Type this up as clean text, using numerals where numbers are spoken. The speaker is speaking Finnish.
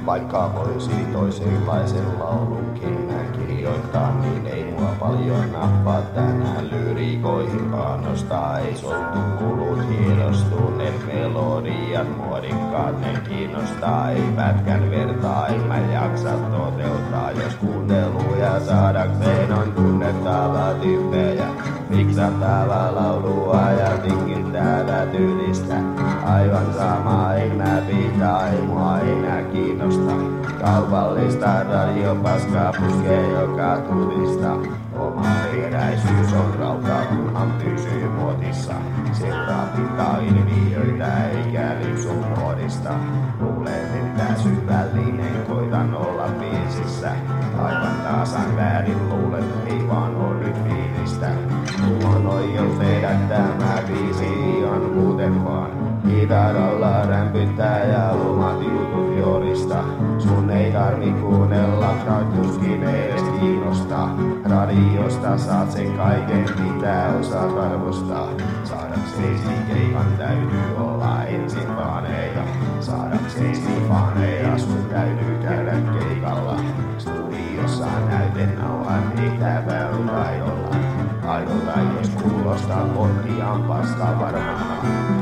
Vaikka voisi toisenlaisen laulunkin kirjoittaa, niin ei mua paljon nappaa tänään lyriikoihin panostaa. Ei soittu kulut hienostuneet melodiat muodikkaat, ne kiinnostaa. Ei pätkän vertaa, en mä jaksa toteuttaa, jos kuunteluja saadakseen on tunnettava tyyppejä. Miksattava laulua ja tingittävä tyylistä. Aivan sama, ei mä pitää, ei mua enää kiinnosta. Kaupallista radiopaskaa puskee joka tuutista. Oma peräisyys on rauta, kunhan pysyy muotissa. Seuraa pinta-ilmiöitä eikä lipsu muodista. Luulen, että syvällinen, koitan olla biisissä. Aivan tasan väärin luulet, ei vaan oo nyt fiilistä. Mulla on oikeus tehdä tämä biisi ihan muuten vaan. Kitaralla rämpyttää ja omat jutut jorista. Sun ei tarvi kuunnella, tuskin edes kiinnostaa. Radiosta saat sen kaiken, mitä osaat arvostaa. Saadaksesi keikan täytyy olla ensin faaneja. Saadaksesi faaneja sun täytyy käydä keikalla. Studiossa näytenauhan tehtävä on taidolla. Taidolta jos kuulostaa pottiaan paska varmaan.